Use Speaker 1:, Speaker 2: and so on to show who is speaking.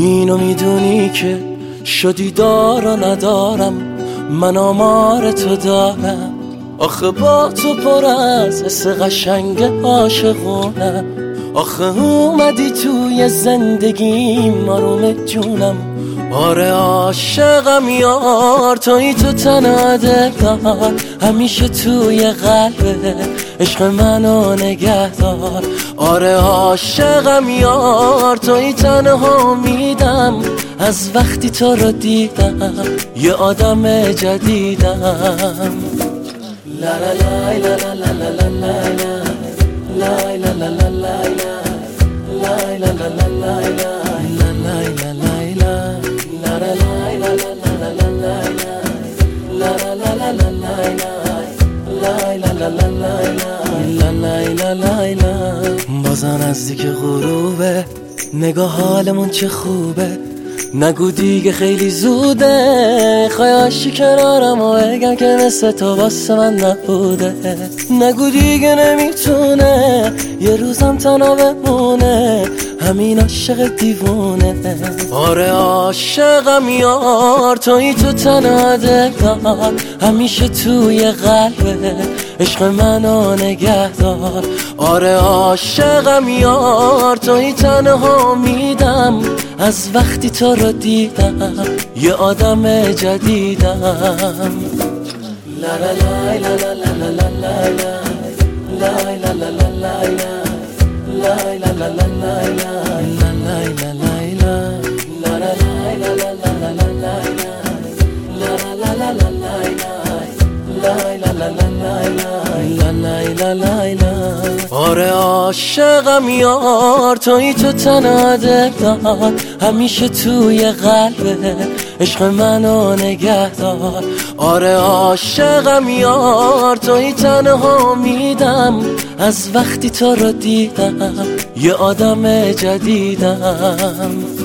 Speaker 1: اینو میدونی که شدی دار و ندارم، من آمار تو دارم. آخه با تو پر از حس قشنگ عاشقونم. آخه اومدی توی زندگیم آروم جونم. آره عاشقم یار، توی تو تنها دلدار، همیشه توی قلبه عشق منو نگه دار. آره عاشقم یار، توی تنها میدم، از وقتی تو رو دیدم یه آدم جدیدم. لا لا لا لا لا لا لا لا لا لا لا لا بازم نزدیک غروبه، نگاه حالمون چه خوبه. نگو دیگه خیلی زوده، خواهشی کنارم و بگم که مثل تو واسه من نبوده. نگو دیگه نمیتونه یه روزم تنها بمونه، همین عاشق دیوونه. آره عاشقم یار، توی تو تنها دلدار، همیشه توی قلبه عشق منو نگه دار. آره عاشقم یار، توی تنها میدم، از وقتی تو رو دیدم یه آدم جدیدم. لا لا لا لا لا لا لا لا لا لا آره عاشقم یار، توی تو تنها دلدار، همیشه توی قلبه عشق منو نگه دار. آره عاشقم یار، توی تنها میدم، از وقتی تو رو دیدم یه آدم جدیدم.